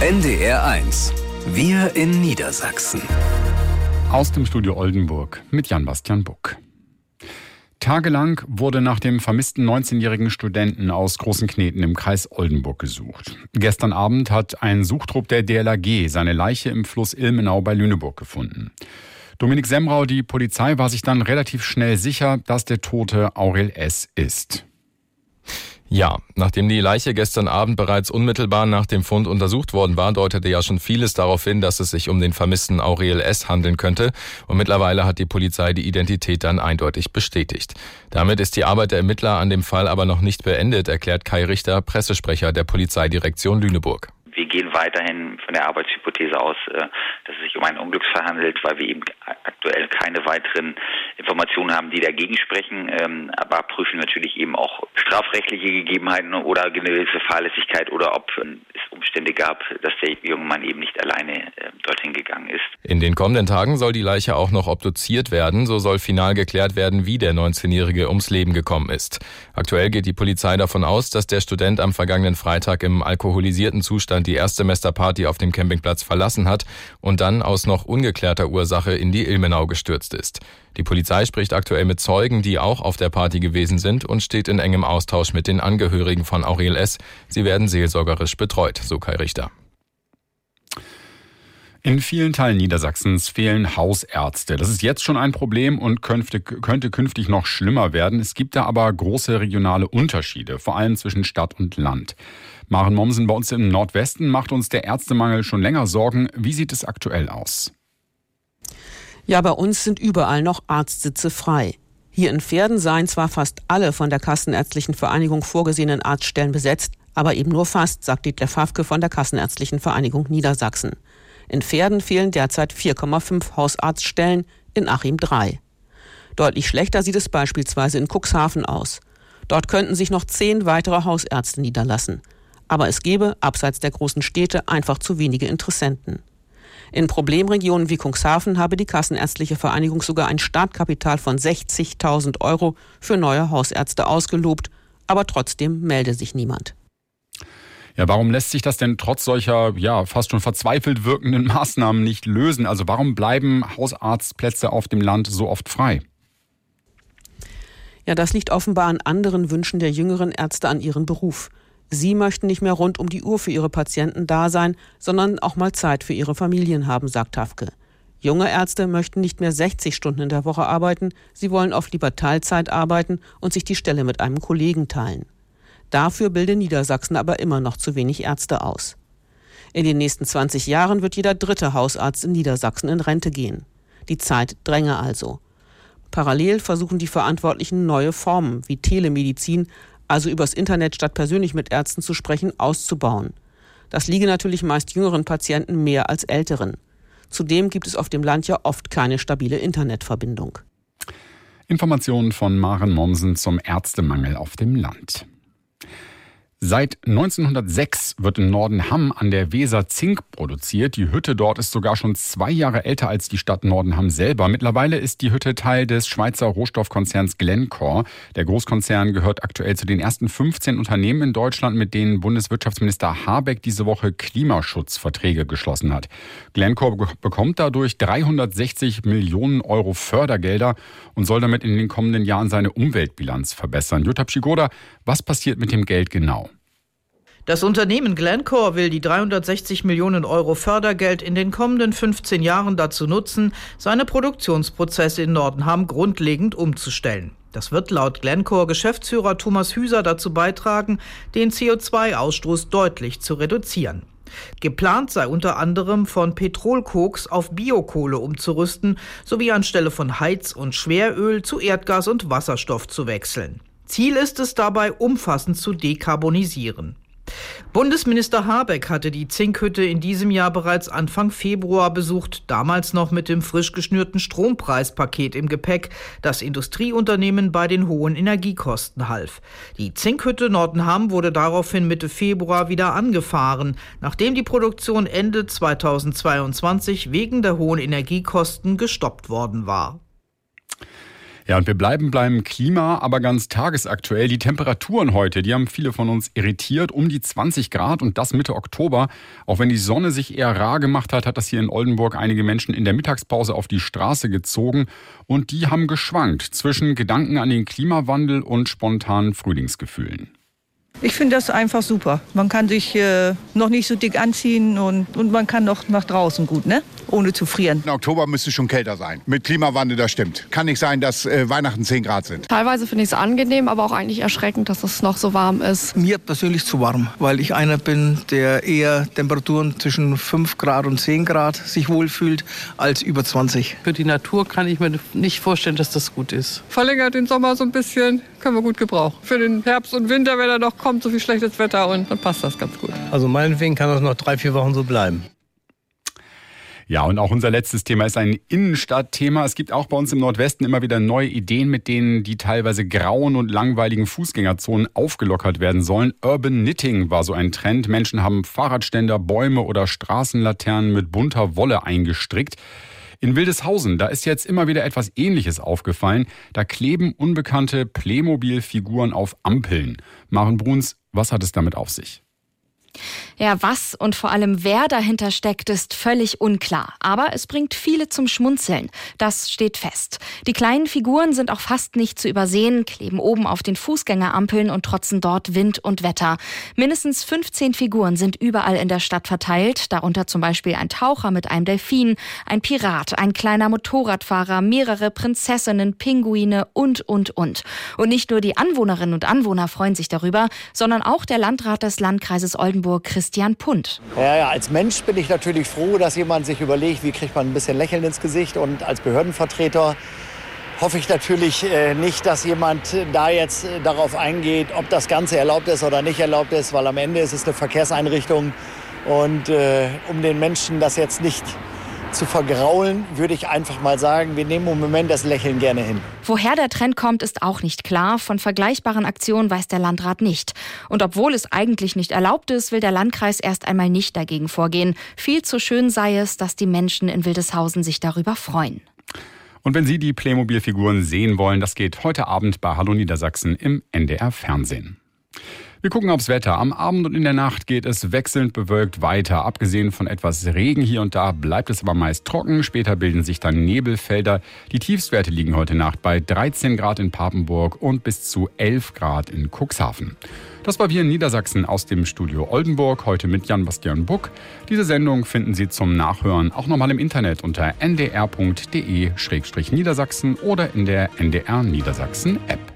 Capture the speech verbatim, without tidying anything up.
N D R eins. Wir in Niedersachsen. Aus dem Studio Oldenburg mit Jan-Bastian Buck. Tagelang wurde nach dem vermissten neunzehnjährigen Studenten aus Großenkneten im Kreis Oldenburg gesucht. Gestern Abend hat ein Suchtrupp der D L R G seine Leiche im Fluss Ilmenau bei Lüneburg gefunden. Dominik Semrau, die Polizei war sich dann relativ schnell sicher, dass der Tote Aurel S. ist. Ja, nachdem die Leiche gestern Abend bereits unmittelbar nach dem Fund untersucht worden war, deutete ja schon vieles darauf hin, dass es sich um den vermissten Aurel S. handeln könnte. Und mittlerweile hat die Polizei die Identität dann eindeutig bestätigt. Damit ist die Arbeit der Ermittler an dem Fall aber noch nicht beendet, erklärt Kai Richter, Pressesprecher der Polizeidirektion Lüneburg. Wir gehen weiterhin von der Arbeitshypothese aus, dass es sich um einen Unglücksfall handelt, weil wir eben aktuell keine weiteren Informationen haben, die dagegen sprechen, aber prüfen natürlich eben auch strafrechtliche Gegebenheiten oder eine gewisse Fahrlässigkeit oder ob es Umstände gab, dass der junge Mann eben nicht alleine dorthin gegangen ist. In den kommenden Tagen soll die Leiche auch noch obduziert werden. So soll final geklärt werden, wie der neunzehnjährige ums Leben gekommen ist. Aktuell geht die Polizei davon aus, dass der Student am vergangenen Freitag im alkoholisierten Zustand die Erstsemesterparty auf dem Campingplatz verlassen hat und dann aus noch ungeklärter Ursache in die Ilmenau gestürzt ist. Die Polizei spricht aktuell mit Zeugen, die auch auf der Party gewesen sind und steht in engem Austausch mit den Angehörigen von Aurel S. Sie werden seelsorgerisch betreut, so Kai Richter. In vielen Teilen Niedersachsens fehlen Hausärzte. Das ist jetzt schon ein Problem und könnte, könnte künftig noch schlimmer werden. Es gibt da aber große regionale Unterschiede, vor allem zwischen Stadt und Land. Maren Mommsen, bei uns im Nordwesten macht uns der Ärztemangel schon länger Sorgen. Wie sieht es aktuell aus? Ja, bei uns sind überall noch Arztsitze frei. Hier in Verden seien zwar fast alle von der Kassenärztlichen Vereinigung vorgesehenen Arztstellen besetzt, aber eben nur fast, sagt Dieter Pfafke von der Kassenärztlichen Vereinigung Niedersachsen. In Verden fehlen derzeit vier Komma fünf Hausarztstellen, in Achim drei. Deutlich schlechter sieht es beispielsweise in Cuxhaven aus. Dort könnten sich noch zehn weitere Hausärzte niederlassen. Aber es gäbe, abseits der großen Städte, einfach zu wenige Interessenten. In Problemregionen wie Cuxhaven habe die Kassenärztliche Vereinigung sogar ein Startkapital von sechzigtausend Euro für neue Hausärzte ausgelobt. Aber trotzdem melde sich niemand. Ja, warum lässt sich das denn trotz solcher, ja, fast schon verzweifelt wirkenden Maßnahmen nicht lösen? Also warum bleiben Hausarztplätze auf dem Land so oft frei? Ja, das liegt offenbar an anderen Wünschen der jüngeren Ärzte an ihren Beruf. Sie möchten nicht mehr rund um die Uhr für ihre Patienten da sein, sondern auch mal Zeit für ihre Familien haben, sagt Hafke. Junge Ärzte möchten nicht mehr sechzig Stunden in der Woche arbeiten, sie wollen oft lieber Teilzeit arbeiten und sich die Stelle mit einem Kollegen teilen. Dafür bildet Niedersachsen aber immer noch zu wenig Ärzte aus. In den nächsten zwanzig Jahren wird jeder dritte Hausarzt in Niedersachsen in Rente gehen. Die Zeit dränge also. Parallel versuchen die Verantwortlichen neue Formen wie Telemedizin, also übers Internet statt persönlich mit Ärzten zu sprechen, auszubauen. Das liege natürlich meist jüngeren Patienten mehr als älteren. Zudem gibt es auf dem Land ja oft keine stabile Internetverbindung. Informationen von Maren Mommsen zum Ärztemangel auf dem Land. Seit neunzehnhundertsechs wird in Nordenham an der Weser Zink produziert. Die Hütte dort ist sogar schon zwei Jahre älter als die Stadt Nordenham selber. Mittlerweile ist die Hütte Teil des Schweizer Rohstoffkonzerns Glencore. Der Großkonzern gehört aktuell zu den ersten fünfzehn Unternehmen in Deutschland, mit denen Bundeswirtschaftsminister Habeck diese Woche Klimaschutzverträge geschlossen hat. Glencore bekommt dadurch dreihundertsechzig Millionen Euro Fördergelder und soll damit in den kommenden Jahren seine Umweltbilanz verbessern. Jutta Pschigoda, was passiert mit dem Geld genau? Das Unternehmen Glencore will die dreihundertsechzig Millionen Euro Fördergeld in den kommenden fünfzehn Jahren dazu nutzen, seine Produktionsprozesse in Nordenham grundlegend umzustellen. Das wird laut Glencore-Geschäftsführer Thomas Hüser dazu beitragen, den C O zwei Ausstoß deutlich zu reduzieren. Geplant sei unter anderem von Petrolkoks auf Biokohle umzurüsten, sowie anstelle von Heiz- und Schweröl zu Erdgas und Wasserstoff zu wechseln. Ziel ist es dabei, umfassend zu dekarbonisieren. Bundesminister Habeck hatte die Zinkhütte in diesem Jahr bereits Anfang Februar besucht, damals noch mit dem frisch geschnürten Strompreispaket im Gepäck, das Industrieunternehmen bei den hohen Energiekosten half. Die Zinkhütte Nordenham wurde daraufhin Mitte Februar wieder angefahren, nachdem die Produktion Ende zweitausendzweiundzwanzig wegen der hohen Energiekosten gestoppt worden war. Ja, und wir bleiben beim Klima, aber ganz tagesaktuell. Die Temperaturen heute, die haben viele von uns irritiert, um die zwanzig Grad und das Mitte Oktober. Auch wenn die Sonne sich eher rar gemacht hat, hat das hier in Oldenburg einige Menschen in der Mittagspause auf die Straße gezogen. Und die haben geschwankt zwischen Gedanken an den Klimawandel und spontanen Frühlingsgefühlen. Ich finde das einfach super. Man kann sich äh, noch nicht so dick anziehen und, und man kann noch nach draußen gut, ne? Ohne zu frieren. Im Oktober müsste es schon kälter sein. Mit Klimawandel, das stimmt. Kann nicht sein, dass äh, Weihnachten zehn Grad sind. Teilweise finde ich es angenehm, aber auch eigentlich erschreckend, dass es noch so warm ist. Mir persönlich zu warm, weil ich einer bin, der eher Temperaturen zwischen fünf Grad und zehn Grad sich wohlfühlt, als über zwanzig. Für die Natur kann ich mir nicht vorstellen, dass das gut ist. Verlängert den Sommer so ein bisschen, können wir gut gebrauchen. Für den Herbst und Winter, wenn er noch kommt, so viel schlechtes Wetter und dann passt das ganz gut. Also meinetwegen kann das noch drei, vier Wochen so bleiben. Ja, und auch unser letztes Thema ist ein Innenstadtthema. Es gibt auch bei uns im Nordwesten immer wieder neue Ideen, mit denen die teilweise grauen und langweiligen Fußgängerzonen aufgelockert werden sollen. Urban Knitting war so ein Trend. Menschen haben Fahrradständer, Bäume oder Straßenlaternen mit bunter Wolle eingestrickt. In Wildeshausen, da ist jetzt immer wieder etwas Ähnliches aufgefallen. Da kleben unbekannte Playmobil-Figuren auf Ampeln. Maren Bruns, was hat es damit auf sich? Ja, was und vor allem wer dahinter steckt, ist völlig unklar. Aber es bringt viele zum Schmunzeln. Das steht fest. Die kleinen Figuren sind auch fast nicht zu übersehen, kleben oben auf den Fußgängerampeln und trotzen dort Wind und Wetter. Mindestens fünfzehn Figuren sind überall in der Stadt verteilt. Darunter zum Beispiel ein Taucher mit einem Delfin, ein Pirat, ein kleiner Motorradfahrer, mehrere Prinzessinnen, Pinguine und, und, und. Und nicht nur die Anwohnerinnen und Anwohner freuen sich darüber, sondern auch der Landrat des Landkreises Oldenburg, Christian Punt. Ja, ja, als Mensch bin ich natürlich froh, dass jemand sich überlegt, wie kriegt man ein bisschen Lächeln ins Gesicht. Und als Behördenvertreter hoffe ich natürlich äh, nicht, dass jemand da jetzt äh, darauf eingeht, ob das Ganze erlaubt ist oder nicht erlaubt ist, weil am Ende ist es eine Verkehrseinrichtung. Und äh, um den Menschen das jetzt nicht zu vergraulen, würde ich einfach mal sagen, wir nehmen im Moment das Lächeln gerne hin. Woher der Trend kommt, ist auch nicht klar. Von vergleichbaren Aktionen weiß der Landrat nicht. Und obwohl es eigentlich nicht erlaubt ist, will der Landkreis erst einmal nicht dagegen vorgehen. Viel zu schön sei es, dass die Menschen in Wildeshausen sich darüber freuen. Und wenn Sie die Playmobil-Figuren sehen wollen, das geht heute Abend bei Hallo Niedersachsen im N D R-Fernsehen. Wir gucken aufs Wetter. Am Abend und in der Nacht geht es wechselnd bewölkt weiter. Abgesehen von etwas Regen hier und da bleibt es aber meist trocken. Später bilden sich dann Nebelfelder. Die Tiefstwerte liegen heute Nacht bei dreizehn Grad in Papenburg und bis zu elf Grad in Cuxhaven. Das war Wir in Niedersachsen aus dem Studio Oldenburg, heute mit Jan-Bastian Buck. Diese Sendung finden Sie zum Nachhören auch nochmal im Internet unter n d r punkt d e slash niedersachsen oder in der N D R Niedersachsen App.